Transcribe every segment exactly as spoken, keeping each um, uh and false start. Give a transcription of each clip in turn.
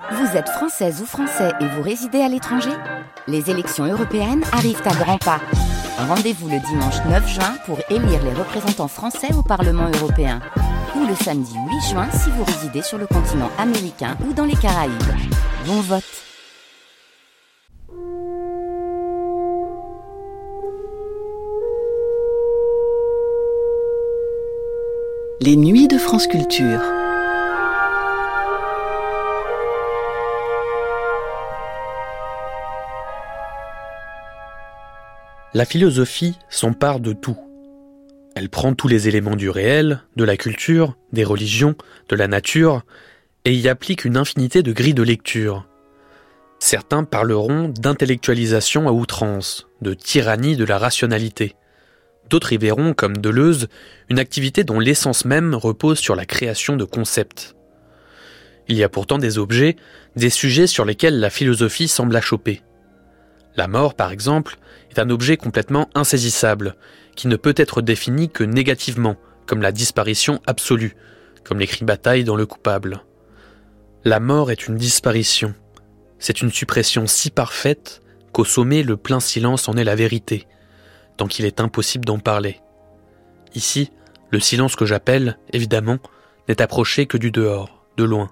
Vous êtes française ou français et vous résidez à l'étranger ? Les élections européennes arrivent à grands pas. Rendez-vous le dimanche neuf juin pour élire les représentants français au Parlement européen. Ou le samedi huit juin si vous résidez sur le continent américain ou dans les Caraïbes. Bon vote! Les nuits de France Culture. La philosophie s'empare de tout. Elle prend tous les éléments du réel, de la culture, des religions, de la nature, et y applique une infinité de grilles de lecture. Certains parleront d'intellectualisation à outrance, de tyrannie de la rationalité. D'autres y verront, comme Deleuze, une activité dont l'essence même repose sur la création de concepts. Il y a pourtant des objets, des sujets sur lesquels la philosophie semble achopper. La mort, par exemple, est un objet complètement insaisissable, qui ne peut être défini que négativement, comme la disparition absolue, comme l'écrit Bataille dans Le Coupable. La mort est une disparition. C'est une suppression si parfaite qu'au sommet le plein silence en est la vérité, tant qu'il est impossible d'en parler. Ici, le silence que j'appelle, évidemment, n'est approché que du dehors, de loin.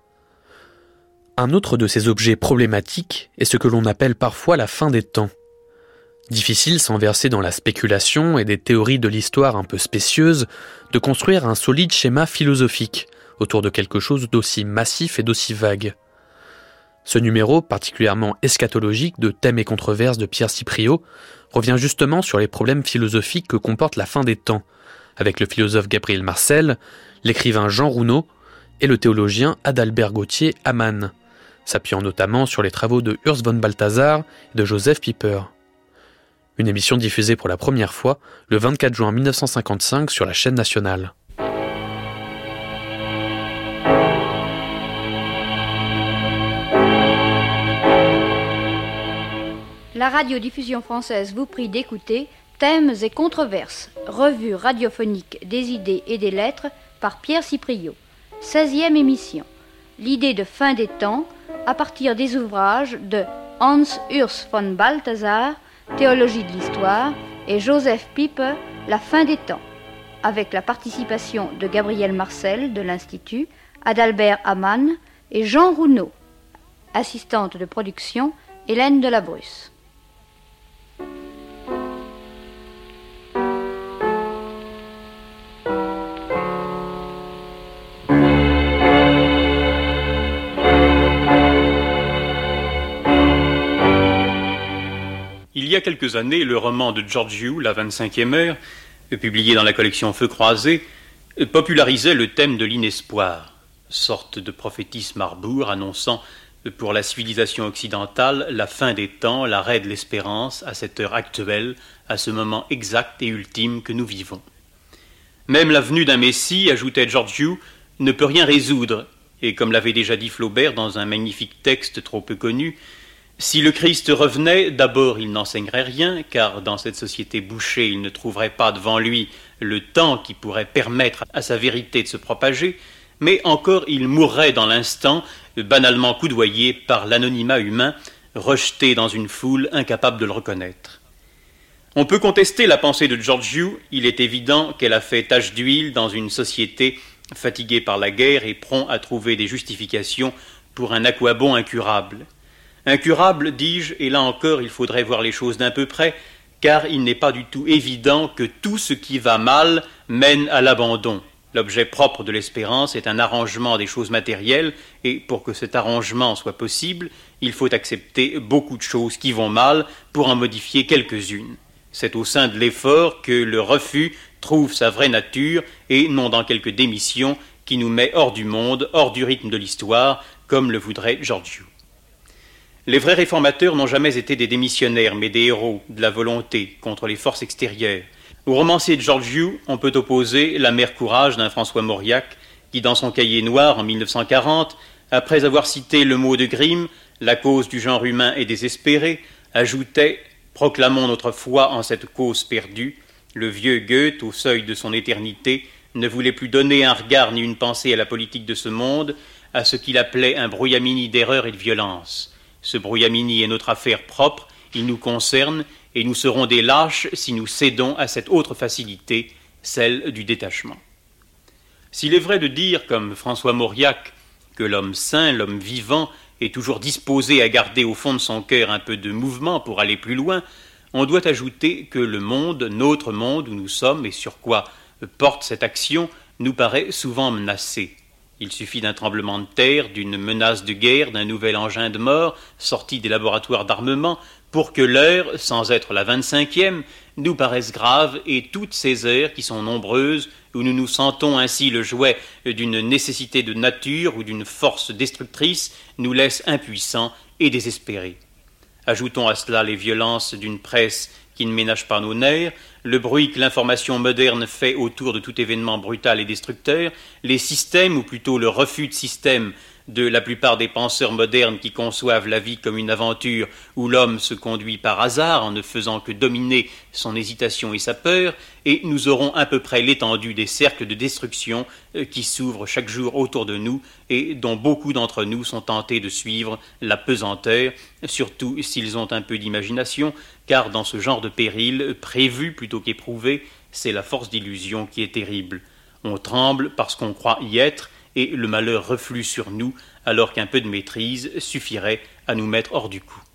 Un autre de ces objets problématiques est ce que l'on appelle parfois la fin des temps. Difficile, sans verser dans la spéculation et des théories de l'histoire un peu spécieuses, de construire un solide schéma philosophique autour de quelque chose d'aussi massif et d'aussi vague. Ce numéro, particulièrement eschatologique de Thèmes et controverses de Pierre Cipriot, revient justement sur les problèmes philosophiques que comporte la fin des temps, avec le philosophe Gabriel Marcel, l'écrivain Jean Rounaud et le théologien Adalbert Gauthier Hamann, s'appuyant notamment sur les travaux de Urs von Balthasar et de Joseph Pieper. Une émission diffusée pour la première fois le vingt-quatre juin mille neuf cent cinquante-cinq sur la chaîne nationale. La radiodiffusion française vous prie d'écouter Thèmes et controverses, revue radiophonique des idées et des lettres par Pierre Cipriot. seizième émission. L'idée de fin des temps à partir des ouvrages de Hans Urs von Balthasar, Théologie de l'histoire, et Joseph Pieper, La fin des temps, avec la participation de Gabriel Marcel de l'Institut, Adalbert Hamann et Jean Rounaud. Assistante de production, Hélène Delabrusse. Il y a quelques années, le roman de Georgiou, La vingt-cinquième heure, publié dans la collection Feux croisés, popularisait le thème de l'inespoir, sorte de prophétisme arbour annonçant pour la civilisation occidentale la fin des temps, l'arrêt de l'espérance à cette heure actuelle, à ce moment exact et ultime que nous vivons. Même la venue d'un Messie, ajoutait Georgiou, ne peut rien résoudre, et comme l'avait déjà dit Flaubert dans un magnifique texte trop peu connu, si le Christ revenait, d'abord il n'enseignerait rien, car dans cette société bouchée, il ne trouverait pas devant lui le temps qui pourrait permettre à sa vérité de se propager, mais encore il mourrait dans l'instant, banalement coudoyé par l'anonymat humain, rejeté dans une foule incapable de le reconnaître. On peut contester la pensée de Georgiou, il est évident qu'elle a fait tache d'huile dans une société fatiguée par la guerre et prompt à trouver des justifications pour un aquabon incurable. Incurable, dis-je, et là encore il faudrait voir les choses d'un peu près, car il n'est pas du tout évident que tout ce qui va mal mène à l'abandon. L'objet propre de l'espérance est un arrangement des choses matérielles, et pour que cet arrangement soit possible, il faut accepter beaucoup de choses qui vont mal pour en modifier quelques-unes. C'est au sein de l'effort que le refus trouve sa vraie nature, et non dans quelque démission qui nous met hors du monde, hors du rythme de l'histoire, comme le voudrait Georgiou. Les vrais réformateurs n'ont jamais été des démissionnaires, mais des héros de la volonté contre les forces extérieures. Au romancier de Georgiou, on peut opposer l'amère courage d'un François Mauriac, qui dans son cahier noir en mille neuf cent quarante, après avoir cité le mot de Grimm, la cause du genre humain est désespérée, ajoutait « Proclamons notre foi en cette cause perdue ». Le vieux Goethe, au seuil de son éternité, ne voulait plus donner un regard ni une pensée à la politique de ce monde, à ce qu'il appelait un brouillamini d'erreur et de violence. Ce brouillamini est notre affaire propre, il nous concerne, et nous serons des lâches si nous cédons à cette autre facilité, celle du détachement. S'il est vrai de dire, comme François Mauriac, que l'homme sain, l'homme vivant, est toujours disposé à garder au fond de son cœur un peu de mouvement pour aller plus loin, on doit ajouter que le monde, notre monde où nous sommes et sur quoi porte cette action, nous paraît souvent menacé. Il suffit d'un tremblement de terre, d'une menace de guerre, d'un nouvel engin de mort sorti des laboratoires d'armement pour que l'heure, sans être la vingt-cinquième, nous paraisse grave et toutes ces heures qui sont nombreuses, où nous nous sentons ainsi le jouet d'une nécessité de nature ou d'une force destructrice, nous laissent impuissants et désespérés. Ajoutons à cela les violences d'une presse qui ne ménage pas nos nerfs, le bruit que l'information moderne fait autour de tout événement brutal et destructeur, les systèmes, ou plutôt le refus de système de la plupart des penseurs modernes qui conçoivent la vie comme une aventure où l'homme se conduit par hasard en ne faisant que dominer son hésitation et sa peur, et nous aurons à peu près l'étendue des cercles de destruction qui s'ouvrent chaque jour autour de nous et dont beaucoup d'entre nous sont tentés de suivre la pesanteur, surtout s'ils ont un peu d'imagination, car dans ce genre de péril, prévu plutôt qu'éprouvé, c'est la force d'illusion qui est terrible. On tremble parce qu'on croit y être, et le malheur reflue sur nous, alors qu'un peu de maîtrise suffirait à nous mettre hors du coup.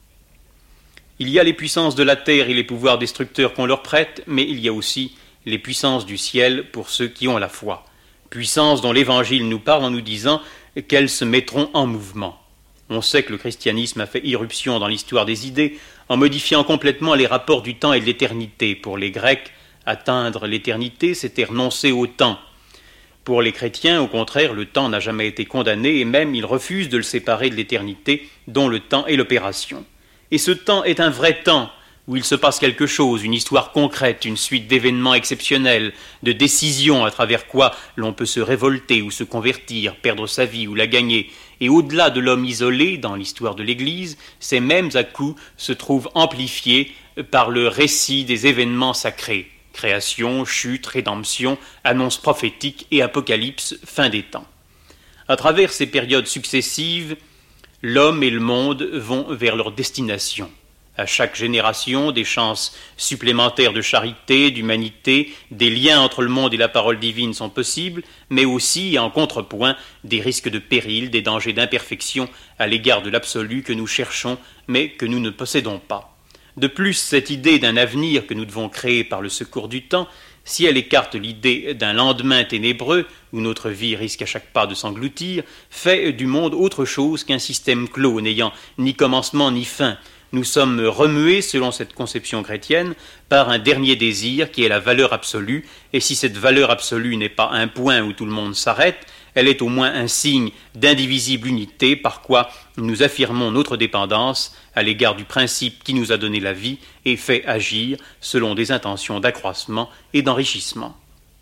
Il y a les puissances de la terre et les pouvoirs destructeurs qu'on leur prête, mais il y a aussi les puissances du ciel pour ceux qui ont la foi. Puissances dont l'Évangile nous parle en nous disant qu'elles se mettront en mouvement. On sait que le christianisme a fait irruption dans l'histoire des idées en modifiant complètement les rapports du temps et de l'éternité. Pour les Grecs, atteindre l'éternité, c'était renoncer au temps. Pour les chrétiens, au contraire, le temps n'a jamais été condamné et même ils refusent de le séparer de l'éternité, dont le temps est l'opération. Et ce temps est un vrai temps, où il se passe quelque chose, une histoire concrète, une suite d'événements exceptionnels, de décisions à travers quoi l'on peut se révolter ou se convertir, perdre sa vie ou la gagner. Et au-delà de l'homme isolé, dans l'histoire de l'Église, ces mêmes à-coups se trouvent amplifiés par le récit des événements sacrés. Création, chute, rédemption, annonce prophétique et apocalypse, fin des temps. À travers ces périodes successives, l'homme et le monde vont vers leur destination. À chaque génération, des chances supplémentaires de charité, d'humanité, des liens entre le monde et la parole divine sont possibles, mais aussi, en contrepoint, des risques de péril, des dangers d'imperfection à l'égard de l'absolu que nous cherchons, mais que nous ne possédons pas. De plus, cette idée d'un avenir que nous devons créer par le secours du temps, si elle écarte l'idée d'un lendemain ténébreux, où notre vie risque à chaque pas de s'engloutir, fait du monde autre chose qu'un système clos, n'ayant ni commencement ni fin. Nous sommes remués, selon cette conception chrétienne, par un dernier désir qui est la valeur absolue, et si cette valeur absolue n'est pas un point où tout le monde s'arrête, elle est au moins un signe d'indivisible unité, par quoi nous affirmons notre dépendance à l'égard du principe qui nous a donné la vie et fait agir selon des intentions d'accroissement et d'enrichissement.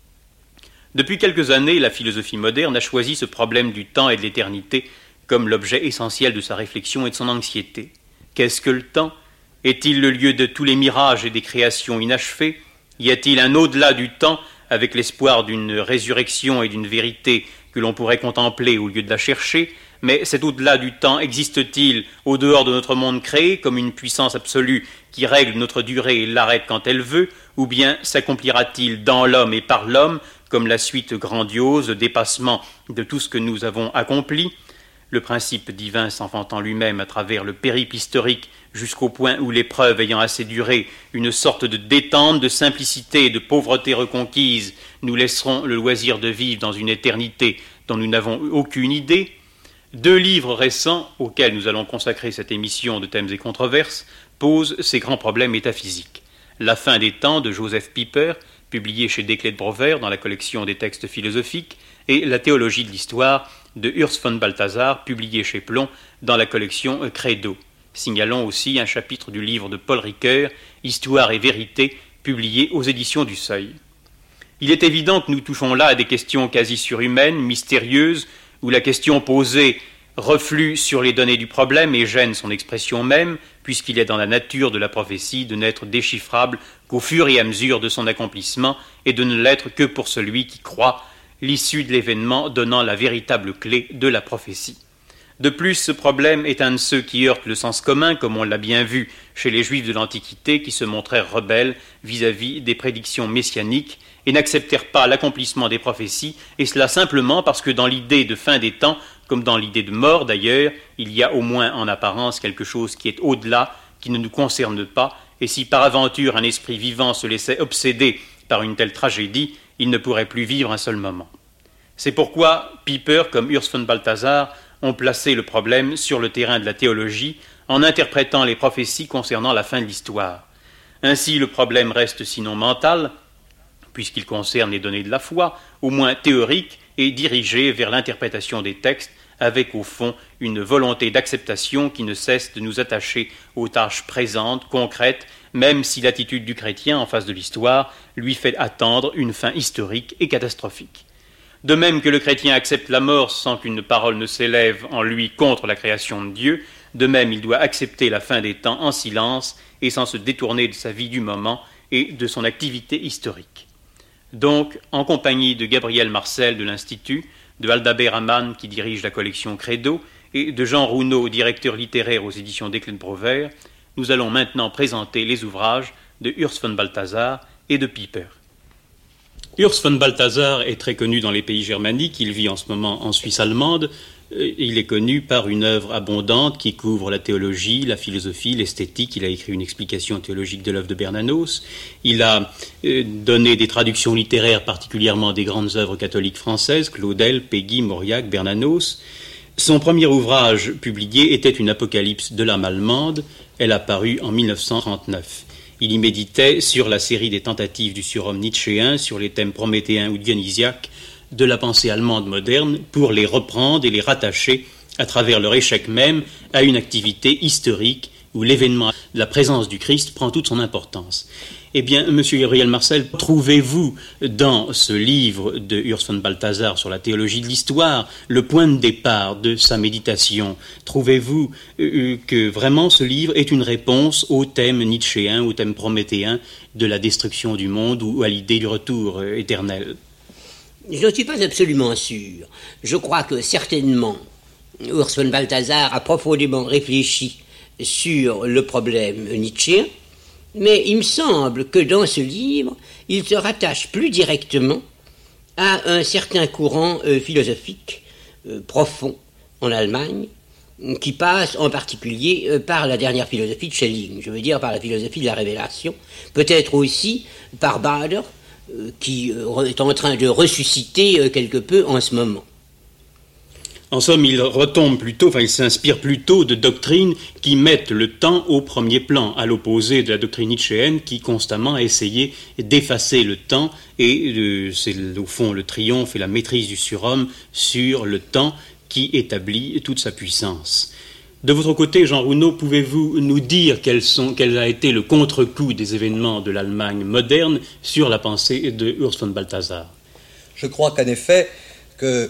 Depuis quelques années, la philosophie moderne a choisi ce problème du temps et de l'éternité comme l'objet essentiel de sa réflexion et de son anxiété. Qu'est-ce que le temps ? Est-il le lieu de tous les mirages et des créations inachevées ? Y a-t-il un au-delà du temps avec l'espoir d'une résurrection et d'une vérité que l'on pourrait contempler au lieu de la chercher ? Mais cet au-delà du temps existe-t-il au dehors de notre monde créé comme une puissance absolue qui règle notre durée et l'arrête quand elle veut ? Ou bien s'accomplira-t-il dans l'homme et par l'homme comme la suite grandiose, dépassement de tout ce que nous avons accompli ? Le principe divin s'enfantant lui-même à travers le périple historique jusqu'au point où l'épreuve ayant assez duré, une sorte de détente, de simplicité et de pauvreté reconquise, nous laisserons le loisir de vivre dans une éternité dont nous n'avons aucune idée. Deux livres récents, auxquels nous allons consacrer cette émission de thèmes et controverses, posent ces grands problèmes métaphysiques. La fin des temps de Joseph Pieper, publié chez Desclés de Brouwer dans la collection des textes philosophiques, et La théologie de l'histoire de Urs von Balthasar, publié chez Plomb dans la collection Credo. Signalons aussi un chapitre du livre de Paul Ricoeur, Histoire et vérité, publié aux éditions du Seuil. Il est évident que nous touchons là à des questions quasi surhumaines, mystérieuses, où la question posée reflue sur les données du problème et gêne son expression même, puisqu'il est dans la nature de la prophétie de n'être déchiffrable qu'au fur et à mesure de son accomplissement et de ne l'être que pour celui qui croit, l'issue de l'événement donnant la véritable clé de la prophétie. De plus, ce problème est un de ceux qui heurtent le sens commun, comme on l'a bien vu chez les Juifs de l'Antiquité qui se montrèrent rebelles vis-à-vis des prédictions messianiques et n'acceptèrent pas l'accomplissement des prophéties, et cela simplement parce que dans l'idée de fin des temps, comme dans l'idée de mort d'ailleurs, il y a au moins en apparence quelque chose qui est au-delà, qui ne nous concerne pas, et si par aventure un esprit vivant se laissait obséder par une telle tragédie, il ne pourrait plus vivre un seul moment. C'est pourquoi Pieper, comme Urs von Balthasar, ont placé le problème sur le terrain de la théologie en interprétant les prophéties concernant la fin de l'histoire. Ainsi, le problème reste sinon mental, puisqu'il concerne les données de la foi, au moins théorique et dirigé vers l'interprétation des textes, avec au fond une volonté d'acceptation qui ne cesse de nous attacher aux tâches présentes, concrètes, même si l'attitude du chrétien en face de l'histoire lui fait attendre une fin historique et catastrophique. De même que le chrétien accepte la mort sans qu'une parole ne s'élève en lui contre la création de Dieu, de même il doit accepter la fin des temps en silence et sans se détourner de sa vie du moment et de son activité historique. Donc, en compagnie de Gabriel Marcel de l'Institut, de Aldabert Amann qui dirige la collection Credo et de Jean Rouneau, directeur littéraire aux éditions Declen-Provert, nous allons maintenant présenter les ouvrages de Urs von Balthasar et de Pieper. Urs von Balthasar est très connu dans les pays germaniques, il vit en ce moment en Suisse allemande. Il est connu par une œuvre abondante qui couvre la théologie, la philosophie, l'esthétique. Il a écrit une explication théologique de l'œuvre de Bernanos. Il a donné des traductions littéraires, particulièrement des grandes œuvres catholiques françaises, Claudel, Péguy, Mauriac, Bernanos. Son premier ouvrage publié était une apocalypse de l'âme allemande. Elle a paru en mille neuf cent trente-neuf. Il y méditait sur la série des tentatives du surhomme nietzschéen, sur les thèmes prométhéens ou dionysiaques de la pensée allemande moderne, pour les reprendre et les rattacher, à travers leur échec même, à une activité historique où l'événement de la présence du Christ prend toute son importance. Eh bien, Monsieur Gabriel Marcel, trouvez-vous dans ce livre de Urs von Balthasar sur la théologie de l'histoire le point de départ de sa méditation? Trouvez-vous euh, que vraiment ce livre est une réponse au thème nietzschéen, au thème prométhéen de la destruction du monde ou à l'idée du retour euh, éternel? Je ne suis pas absolument sûr. Je crois que certainement Urs von Balthasar a profondément réfléchi sur le problème nietzschéen, mais il me semble que dans ce livre, il se rattache plus directement à un certain courant euh, philosophique euh, profond en Allemagne, qui passe en particulier euh, par la dernière philosophie de Schelling, je veux dire par la philosophie de la révélation, peut-être aussi par Bader, euh, qui euh, est en train de ressusciter euh, quelque peu en ce moment. En somme, il retombe plutôt, enfin il s'inspire plutôt de doctrines qui mettent le temps au premier plan, à l'opposé de la doctrine nietzschéenne qui constamment a essayé d'effacer le temps, et euh, c'est au fond le triomphe et la maîtrise du surhomme sur le temps qui établit toute sa puissance. De votre côté, Jean Rouneau, pouvez-vous nous dire quels sont, quel a été le contre-coup des événements de l'Allemagne moderne sur la pensée de Urs von Balthasar? Je crois qu'en effet, que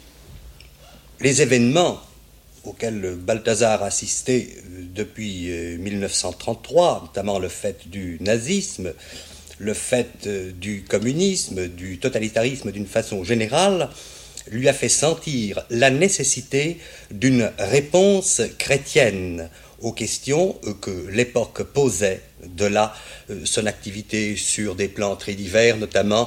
les événements auxquels Balthasar assistait depuis mille neuf cent trente-trois, notamment le fait du nazisme, le fait du communisme, du totalitarisme d'une façon générale, lui a fait sentir la nécessité d'une réponse chrétienne aux questions que l'époque posait, de là son activité sur des plans très divers, notamment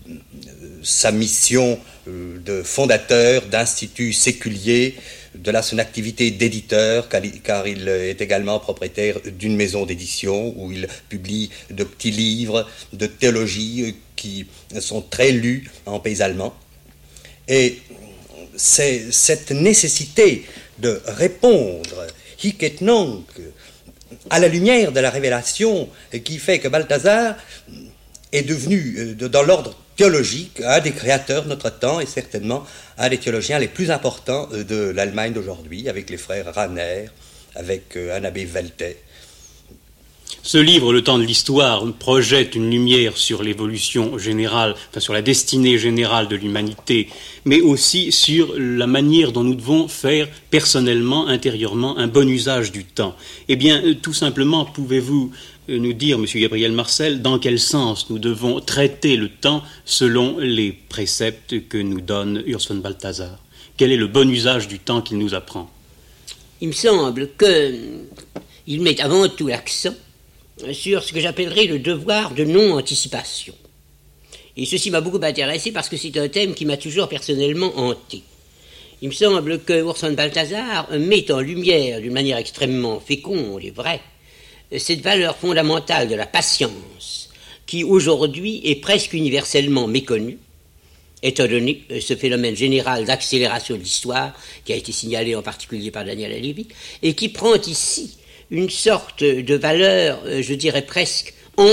sa mission de fondateur d'instituts séculiers, de là son activité d'éditeur, car il est également propriétaire d'une maison d'édition où il publie de petits livres de théologie qui sont très lus en pays allemand. Et c'est cette nécessité de répondre, hic et nunc, à la lumière de la révélation, qui fait que Balthasar est devenu, dans l'ordre théologique, un des créateurs de notre temps et certainement un des théologiens les plus importants de l'Allemagne d'aujourd'hui, avec les frères Rahner, avec un abbé Weltet. Ce livre, Le temps de l'histoire, projette une lumière sur l'évolution générale, enfin sur la destinée générale de l'humanité, mais aussi sur la manière dont nous devons faire personnellement, intérieurement, un bon usage du temps. Eh bien, tout simplement, pouvez-vous nous dire, monsieur Gabriel Marcel, dans quel sens nous devons traiter le temps selon les préceptes que nous donne Urs von Balthasar? Quel est le bon usage du temps qu'il nous apprend? Il me semble qu'il met avant tout l'accent sur ce que j'appellerais le devoir de non-anticipation. Et ceci m'a beaucoup intéressé parce que c'est un thème qui m'a toujours personnellement hanté. Il me semble que Urs von Balthasar met en lumière, d'une manière extrêmement féconde et vraie, cette valeur fondamentale de la patience, qui aujourd'hui est presque universellement méconnue, étant donné ce phénomène général d'accélération de l'histoire, qui a été signalé en particulier par Daniel Halévy, et qui prend ici une sorte de valeur, je dirais presque,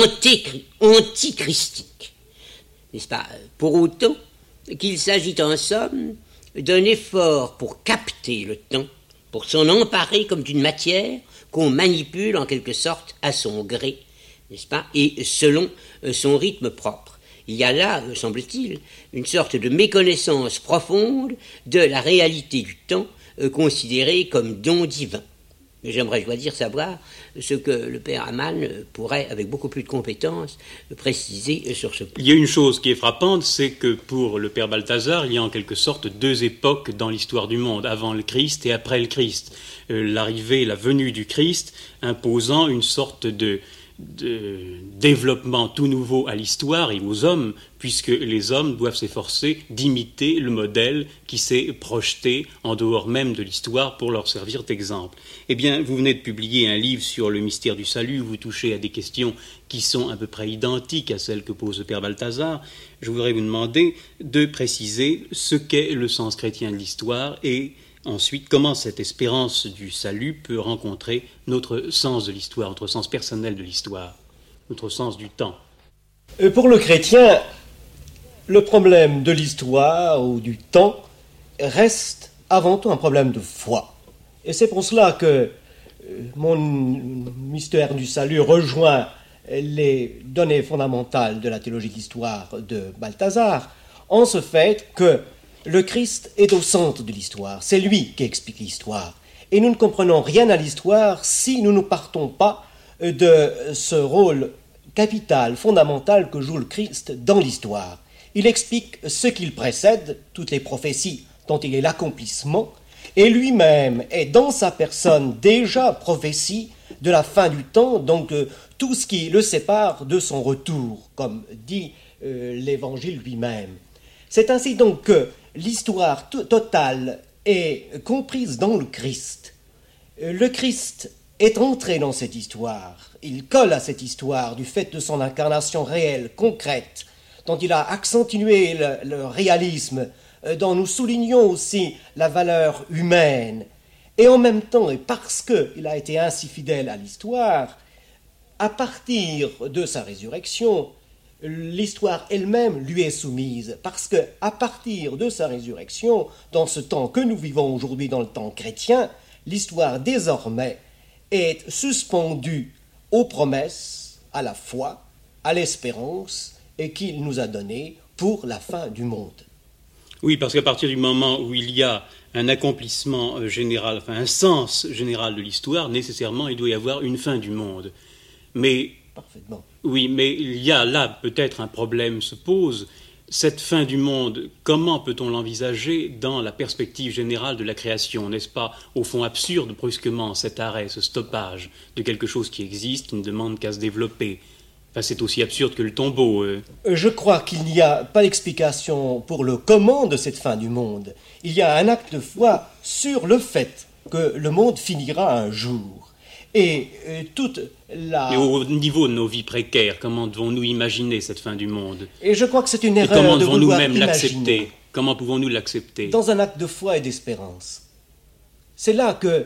antichristique. N'est-ce pas? Pour autant qu'il s'agit en somme d'un effort pour capter le temps, pour s'en emparer comme d'une matière qu'on manipule en quelque sorte à son gré, n'est-ce pas, et selon son rythme propre. Il y a là, semble-t-il, une sorte de méconnaissance profonde de la réalité du temps considérée comme don divin. J'aimerais choisir savoir ce que le père Hamann pourrait, avec beaucoup plus de compétences, préciser sur ce point. Il y a une chose qui est frappante, c'est que pour le père Balthasar, il y a en quelque sorte deux époques dans l'histoire du monde, avant le Christ et après le Christ. Euh, l'arrivée, la venue du Christ, imposant une sorte de, de développement tout nouveau à l'histoire et aux hommes, puisque les hommes doivent s'efforcer d'imiter le modèle qui s'est projeté en dehors même de l'histoire pour leur servir d'exemple. Eh bien, vous venez de publier un livre sur le mystère du salut, où vous touchez à des questions qui sont à peu près identiques à celles que pose le père Balthasar. Je voudrais vous demander de préciser ce qu'est le sens chrétien de l'histoire et ensuite comment cette espérance du salut peut rencontrer notre sens de l'histoire, notre sens personnel de l'histoire, notre sens du temps. Pour le chrétien, le problème de l'histoire ou du temps reste avant tout un problème de foi. Et c'est pour cela que mon mystère du salut rejoint les données fondamentales de la théologie de l'histoire de Balthasar, en ce fait que le Christ est au centre de l'histoire. C'est lui qui explique l'histoire. Et nous ne comprenons rien à l'histoire si nous ne partons pas de ce rôle capital, fondamental que joue le Christ dans l'histoire. Il explique ce qu'il précède, toutes les prophéties dont il est l'accomplissement, et lui-même est dans sa personne déjà prophétie de la fin du temps, donc euh, tout ce qui le sépare de son retour, comme dit euh, l'Évangile lui-même. C'est ainsi donc que l'histoire t- totale est comprise dans le Christ. Euh, le Christ est entré dans cette histoire, il colle à cette histoire du fait de son incarnation réelle, concrète, dont il a accentué le, le réalisme, dont nous soulignons aussi la valeur humaine. Et en même temps, et parce qu'il a été ainsi fidèle à l'histoire, à partir de sa résurrection, l'histoire elle-même lui est soumise, parce que à partir de sa résurrection, dans ce temps que nous vivons aujourd'hui, dans le temps chrétien, l'histoire désormais est suspendue aux promesses, à la foi, à l'espérance, et qu'il nous a donné pour la fin du monde. Oui, parce qu'à partir du moment où il y a un accomplissement général, enfin un sens général de l'histoire, nécessairement il doit y avoir une fin du monde. Mais parfaitement. Oui, mais il y a là peut-être un problème se pose. Cette fin du monde, comment peut-on l'envisager dans la perspective générale de la création? N'est-ce pas au fond absurde brusquement cet arrêt, ce stoppage de quelque chose qui existe, qui ne demande qu'à se développer? Enfin, c'est aussi absurde que le tombeau. Euh. Je crois qu'il n'y a pas d'explication pour le comment de cette fin du monde. Il y a un acte de foi sur le fait que le monde finira un jour. Et euh, toute la... Et au niveau de nos vies précaires, comment devons-nous imaginer cette fin du monde? Et je crois que c'est une et erreur comment de devons-nous vouloir même imaginer. l'accepter? Comment pouvons-nous l'accepter? Dans un acte de foi et d'espérance. C'est là que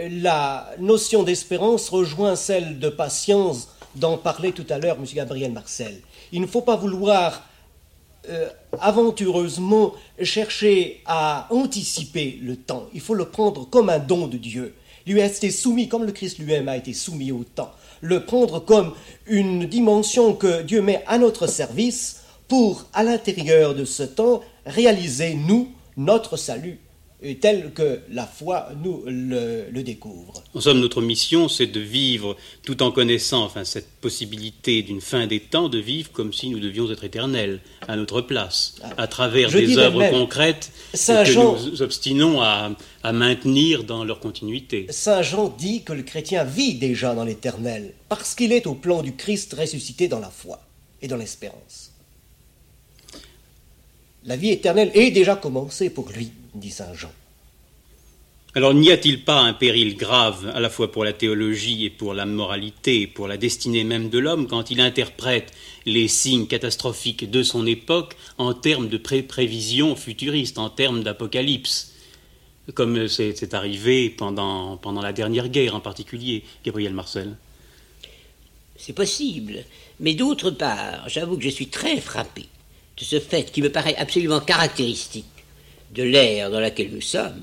la notion d'espérance rejoint celle de patience dont parlait tout à l'heure M. Gabriel Marcel. Il ne faut pas vouloir euh, aventureusement chercher à anticiper le temps. Il faut le prendre comme un don de Dieu. Lui a été soumis, comme le Christ lui-même a été soumis au temps. le prendre comme une dimension que Dieu met à notre service pour, à l'intérieur de ce temps, réaliser, nous, notre salut, tel que la foi nous le, le découvre. En somme, notre mission, c'est de vivre, tout en connaissant enfin, cette possibilité d'une fin des temps, de vivre comme si nous devions être éternels, à notre place, à travers Je des œuvres même, concrètes Saint que Jean, nous obstinons à, à maintenir dans leur continuité. Saint Jean dit que le chrétien vit déjà dans l'éternel, parce qu'il est au plan du Christ ressuscité dans la foi et dans l'espérance. La vie éternelle est déjà commencée pour lui, dit Saint Jean. Alors n'y a-t-il pas un péril grave, à la fois pour la théologie et pour la moralité, pour la destinée même de l'homme, quand il interprète les signes catastrophiques de son époque en termes de pré- prévisions futuristes, en termes d'apocalypse, comme c'est, c'est arrivé pendant, pendant la dernière guerre en particulier, Gabriel Marcel? C'est possible, mais d'autre part, j'avoue que je suis très frappé de ce fait qui me paraît absolument caractéristique de l'ère dans laquelle nous sommes,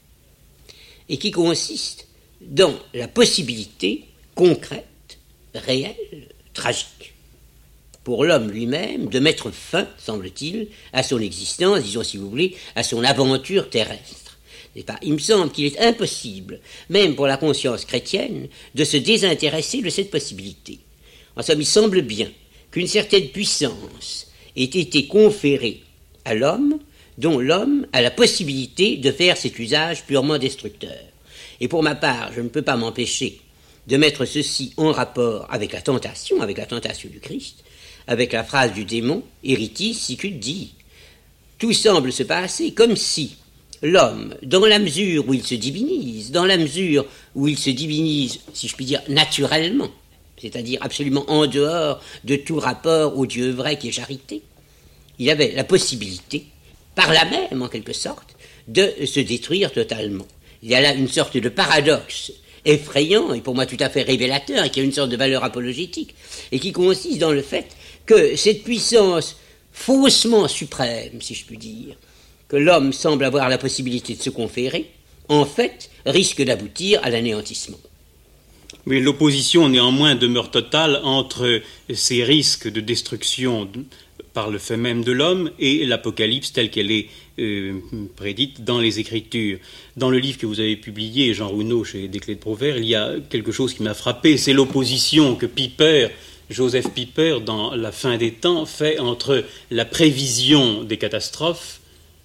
et qui consiste dans la possibilité concrète, réelle, tragique, pour l'homme lui-même de mettre fin, semble-t-il, à son existence, disons si vous voulez, à son aventure terrestre. Il me semble qu'il est impossible, même pour la conscience chrétienne, de se désintéresser de cette possibilité. En somme, il semble bien qu'une certaine puissance ait été conférée à l'homme, dont l'homme a la possibilité de faire cet usage purement destructeur. Et pour ma part, je ne peux pas m'empêcher de mettre ceci en rapport avec la tentation, avec la tentation du Christ, avec la phrase du démon, « Eritis sicut di ». Tout semble se passer comme si l'homme, dans la mesure où il se divinise, dans la mesure où il se divinise, si je puis dire, naturellement, c'est-à-dire absolument en dehors de tout rapport au Dieu vrai qui est charité, il avait la possibilité, par là même, en quelque sorte, de se détruire totalement. Il y a là une sorte de paradoxe effrayant, et pour moi tout à fait révélateur, et qui a une sorte de valeur apologétique, et qui consiste dans le fait que cette puissance faussement suprême, si je puis dire, que l'homme semble avoir la possibilité de se conférer, en fait, risque d'aboutir à l'anéantissement. Mais l'opposition néanmoins demeure totale entre ces risques de destruction par le fait même de l'homme et l'Apocalypse telle qu'elle est euh, prédite dans les Écritures. Dans le livre que vous avez publié, Jean Rouneau, chez Des Clés de Provers, il y a quelque chose qui m'a frappé, c'est l'opposition que Piper, Joseph Piper, dans La fin des temps, fait entre la prévision des catastrophes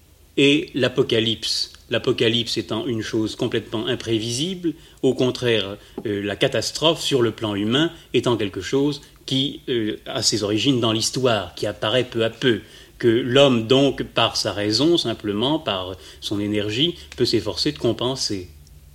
et l'Apocalypse. L'Apocalypse étant une chose complètement imprévisible, au contraire, euh, la catastrophe sur le plan humain étant quelque chose qui euh, a ses origines dans l'histoire, qui apparaît peu à peu, que l'homme donc, par sa raison, simplement, par son énergie, peut s'efforcer de compenser.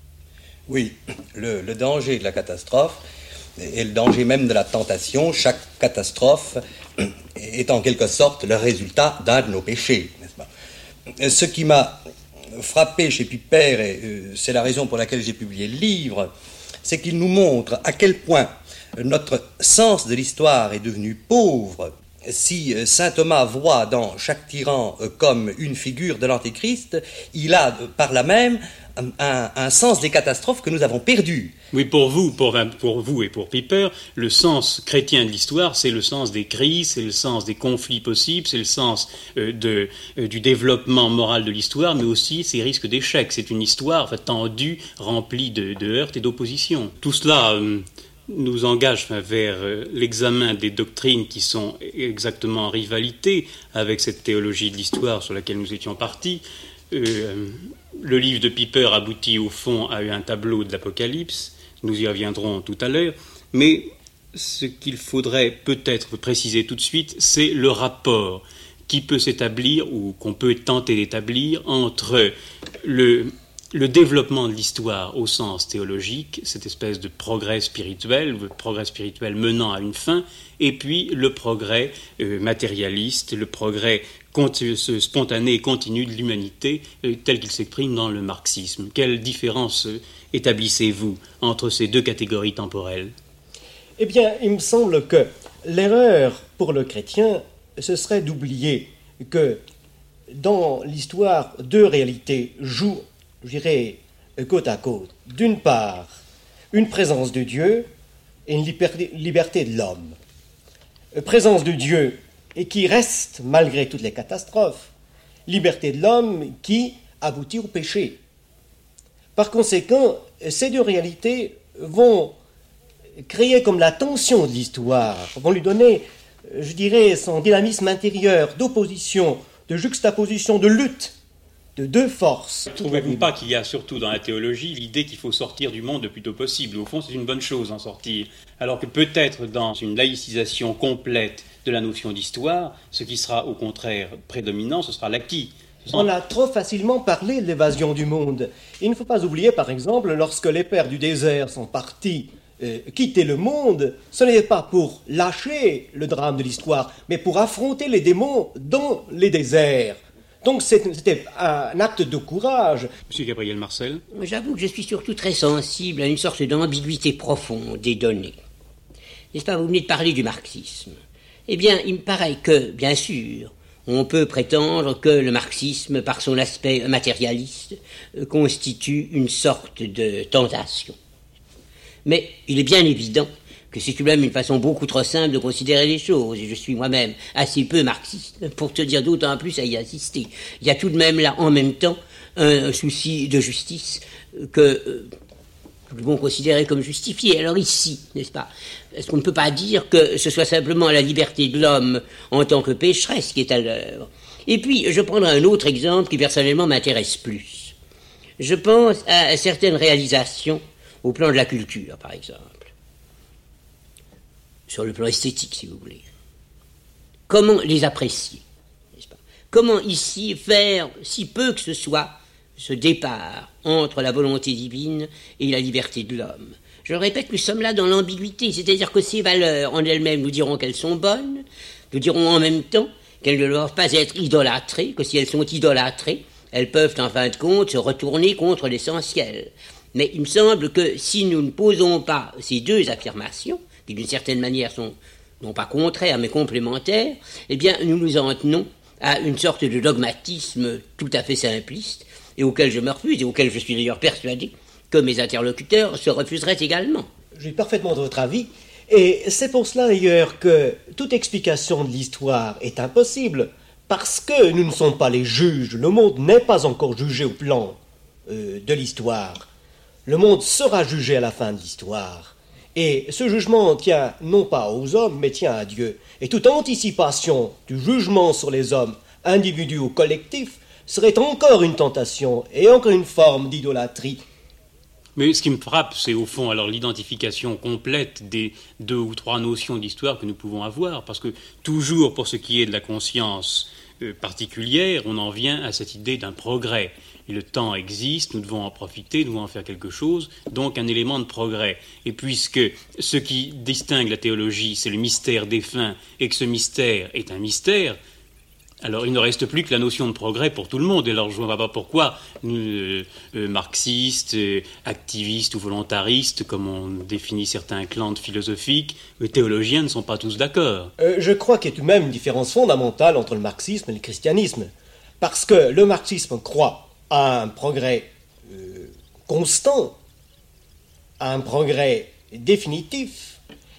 Oui, le, le danger de la catastrophe et le danger même de la tentation, chaque catastrophe est en quelque sorte le résultat d'un de nos péchés, n'est-ce pas? Ce qui m'a frappé chez Piper, et euh, c'est la raison pour laquelle j'ai publié le livre, c'est qu'il nous montre à quel point notre sens de l'histoire est devenu pauvre. Si euh, saint Thomas voit dans chaque tyran euh, comme une figure de l'Antéchrist, il a euh, par là même un, un sens des catastrophes que nous avons perdu. Oui, pour vous, pour, pour vous et pour Piper, le sens chrétien de l'histoire, c'est le sens des crises, c'est le sens des conflits possibles, c'est le sens euh, de, euh, du développement moral de l'histoire, mais aussi ses risques d'échec. C'est une histoire enfin, tendue, remplie de, de heurts et d'oppositions. Tout cela euh, nous engage enfin, vers euh, l'examen des doctrines qui sont exactement en rivalité avec cette théologie de l'histoire sur laquelle nous étions partis. Euh, le livre de Piper aboutit au fond à un tableau de l'Apocalypse, nous y reviendrons tout à l'heure, mais ce qu'il faudrait peut-être préciser tout de suite, c'est le rapport qui peut s'établir ou qu'on peut tenter d'établir entre le, le développement de l'histoire au sens théologique, cette espèce de progrès spirituel, le progrès spirituel menant à une fin, et puis le progrès euh, matérialiste, le progrès continu, spontané et continu de l'humanité euh, tel qu'il s'exprime dans le marxisme. Quelle différence euh, établissez-vous entre ces deux catégories temporelles? Eh bien, il me semble que l'erreur pour le chrétien, ce serait d'oublier que dans l'histoire, deux réalités jouent, je dirais, côte à côte. D'une part, une présence de Dieu, et une liberté, liberté de l'homme. Présence de Dieu, et qui reste malgré toutes les catastrophes. Liberté de l'homme qui aboutit au péché. Par conséquent, ces deux réalités vont créer comme la tension de l'histoire, vont lui donner, je dirais, son dynamisme intérieur d'opposition, de juxtaposition, de lutte, de deux forces. Ne trouvez-vous pas qu'il y a surtout dans la théologie l'idée qu'il faut sortir du monde le plus tôt possible? Au fond, c'est une bonne chose d'en sortir. Alors que peut-être dans une laïcisation complète de la notion d'histoire, ce qui sera au contraire prédominant, ce sera l'acquis. On a trop facilement parlé de l'évasion du monde. Il ne faut pas oublier, par exemple, lorsque les pères du désert sont partis euh, quitter le monde, ce n'est pas pour lâcher le drame de l'histoire, mais pour affronter les démons dans les déserts. Donc c'était un acte de courage. Monsieur Gabriel Marcel? J'avoue que je suis surtout très sensible à une sorte d'ambiguïté profonde des données. N'est-ce pas, vous venez de parler du marxisme. Eh bien, il me paraît que, bien sûr, on peut prétendre que le marxisme, par son aspect matérialiste, constitue une sorte de tentation. Mais il est bien évident que c'est tout de même une façon beaucoup trop simple de considérer les choses, et je suis moi-même assez peu marxiste pour te dire d'autant plus à y assister. Il y a tout de même là, en même temps, un souci de justice que euh, nous devons considérer comme justifié. Alors ici, n'est-ce pas, est-ce qu'on ne peut pas dire que ce soit simplement la liberté de l'homme en tant que pécheresse qui est à l'œuvre? Et puis, je prendrai un autre exemple qui personnellement m'intéresse plus. Je pense à certaines réalisations au plan de la culture, par exemple. Sur le plan esthétique, si vous voulez. Comment les apprécier, n'est-ce pas? Comment ici faire, si peu que ce soit, ce départ entre la volonté divine et la liberté de l'homme? Je le répète, nous sommes là dans l'ambiguïté, c'est-à-dire que ces valeurs en elles-mêmes, nous dirons qu'elles sont bonnes, nous dirons en même temps qu'elles ne doivent pas être idolâtrées, que si elles sont idolâtrées, elles peuvent en fin de compte se retourner contre l'essentiel. Mais il me semble que si nous ne posons pas ces deux affirmations, qui d'une certaine manière sont non pas contraires mais complémentaires, eh bien nous nous en tenons à une sorte de dogmatisme tout à fait simpliste, et auquel je me refuse, et auquel je suis d'ailleurs persuadé que mes interlocuteurs se refuseraient également. J'ai parfaitement votre avis, et c'est pour cela d'ailleurs que toute explication de l'histoire est impossible, parce que nous ne sommes pas les juges, le monde n'est pas encore jugé au plan euh, de l'histoire. Le monde sera jugé à la fin de l'histoire. Et ce jugement tient non pas aux hommes, mais tient à Dieu. Et toute anticipation du jugement sur les hommes, individus ou collectifs, serait encore une tentation et encore une forme d'idolâtrie. Mais ce qui me frappe, c'est au fond alors l'identification complète des deux ou trois notions d'histoire que nous pouvons avoir, parce que toujours pour ce qui est de la conscience euh, particulière, on en vient à cette idée d'un progrès. Et le temps existe, nous devons en profiter, nous devons en faire quelque chose, donc un élément de progrès. Et puisque ce qui distingue la théologie, c'est le mystère des fins, et que ce mystère est un mystère, alors il ne reste plus que la notion de progrès pour tout le monde. Et alors je ne vois pas pourquoi nous, euh, euh, marxistes, euh, activistes ou volontaristes, comme on définit certains clans philosophiques, les théologiens ne sont pas tous d'accord. Euh, je crois qu'il y a tout de même une différence fondamentale entre le marxisme et le christianisme. Parce que le marxisme croit à un progrès euh, constant, à un progrès définitif,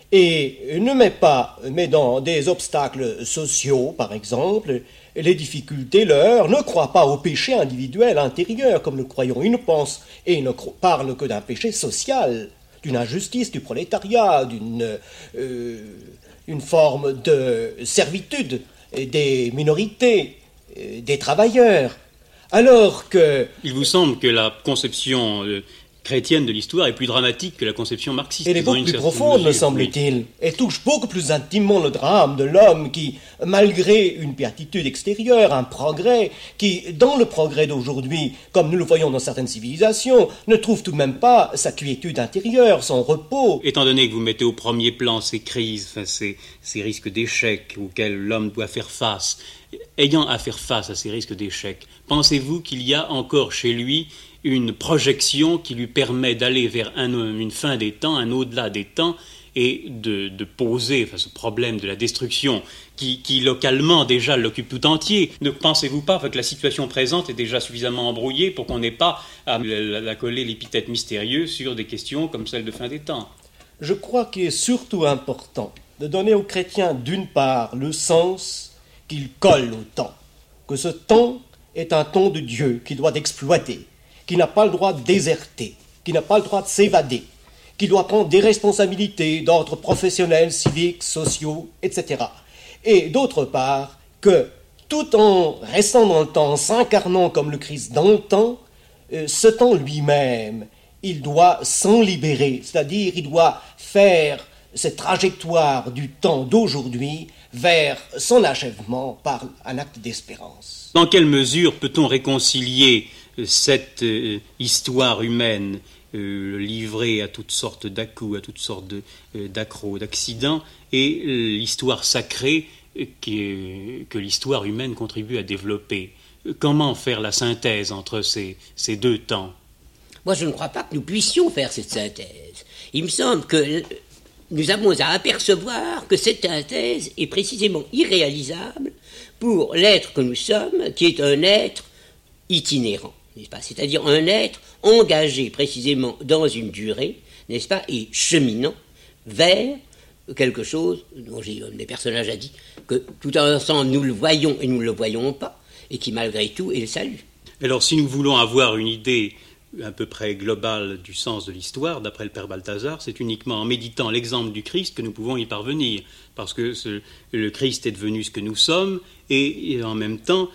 et ne met pas, met dans des obstacles sociaux, par exemple, les difficultés, l'heure, ne croit pas au péché individuel intérieur, comme nous croyons. Il ne pense et ne parle que d'un péché social, d'une injustice du prolétariat, d'une euh, une forme de servitude des minorités, des travailleurs. Alors que... Il vous semble que la conception euh, chrétienne de l'histoire est plus dramatique que la conception marxiste. Elle est beaucoup plus profonde, me semble-t-il. Oui. Elle touche beaucoup plus intimement le drame de l'homme qui, malgré une béatitude extérieure, un progrès, qui, dans le progrès d'aujourd'hui, comme nous le voyons dans certaines civilisations, ne trouve tout de même pas sa quiétude intérieure, son repos. Étant donné que vous mettez au premier plan ces crises, enfin, ces, ces risques d'échec auxquels l'homme doit faire face, ayant à faire face à ces risques d'échec, pensez-vous qu'il y a encore chez lui une projection qui lui permet d'aller vers un, une fin des temps, un au-delà des temps, et de, de poser enfin, ce problème de la destruction qui, qui localement déjà l'occupe tout entier? Ne pensez-vous pas enfin, que la situation présente est déjà suffisamment embrouillée pour qu'on n'ait pas à la, la coller l'épithète mystérieux sur des questions comme celle de fin des temps? je crois qu'il est surtout important de donner aux chrétiens, d'une part, le sens qu'ils collent au temps, que ce temps est un temps de Dieu qui doit exploiter, qui n'a pas le droit de déserter, qui n'a pas le droit de s'évader, qui doit prendre des responsabilités d'ordre professionnel, civique, sociaux, et cetera. Et d'autre part, que tout en restant dans le temps, en s'incarnant comme le Christ dans le temps, euh, ce temps lui-même, il doit s'en libérer, c'est-à-dire il doit faire cette trajectoire du temps d'aujourd'hui vers son achèvement par un acte d'espérance. Dans quelle mesure peut-on réconcilier cette euh, histoire humaine euh, livrée à toutes sortes d'à-coups, à toutes sortes de, euh, d'accros, d'accidents, et euh, l'histoire sacrée euh, qui, que l'histoire humaine contribue à développer? Comment faire la synthèse entre ces, ces deux temps? Moi, je ne crois pas que nous puissions faire cette synthèse. Il me semble que nous avons à apercevoir que cette synthèse est précisément irréalisable pour l'être que nous sommes, qui est un être itinérant, n'est-ce pas? C'est-à-dire un être engagé précisément dans une durée, n'est-ce pas, et cheminant vers quelque chose dont j'ai, un des personnages a dit que tout ensemble nous le voyons et nous ne le voyons pas, et qui malgré tout est le salut. Alors si nous voulons avoir une idée à peu près globale du sens de l'histoire, d'après le père Balthazar, c'est uniquement en méditant l'exemple du Christ que nous pouvons y parvenir, parce que ce, le Christ est devenu ce que nous sommes, et, et en même temps,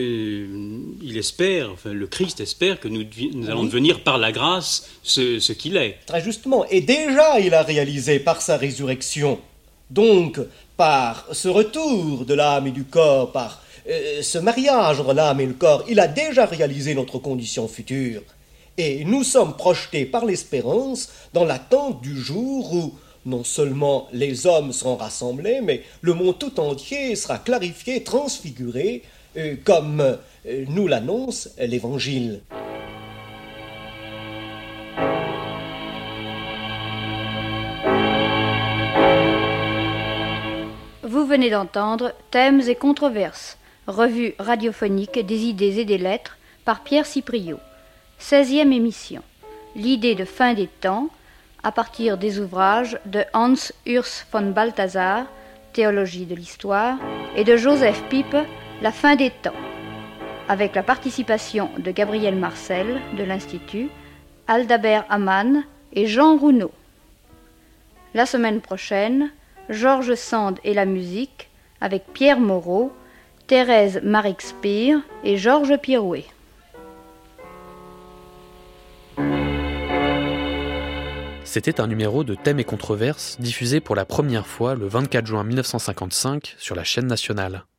euh, il espère, enfin, le Christ espère que nous, nous allons oui. devenir par la grâce ce, ce qu'il est. Très justement, et déjà il a réalisé par sa résurrection, donc par ce retour de l'âme et du corps, par euh, ce mariage entre l'âme et le corps, il a déjà réalisé notre condition future. Et nous sommes projetés par l'espérance dans l'attente du jour où non seulement les hommes seront rassemblés, mais le monde tout entier sera clarifié, transfiguré, euh, comme euh, nous l'annonce l'Évangile. Vous venez d'entendre Thèmes et controverses, revue radiophonique des idées et des lettres par Pierre Cipriot. seizième émission. L'idée de fin des temps, à partir des ouvrages de Hans Urs von Balthasar, Théologie de l'histoire, et de Joseph Pipe, La fin des temps, avec la participation de Gabriel Marcel, de l'Institut, Aldabert Amann et Jean Rouneau. La semaine prochaine, Georges Sand et la musique, avec Pierre Moreau, Thérèse Marixpire et Georges Pirouet. C'était un numéro de Thèmes et controverses diffusé pour la première fois le vingt-quatre juin mille neuf cent cinquante-cinq sur la chaîne nationale.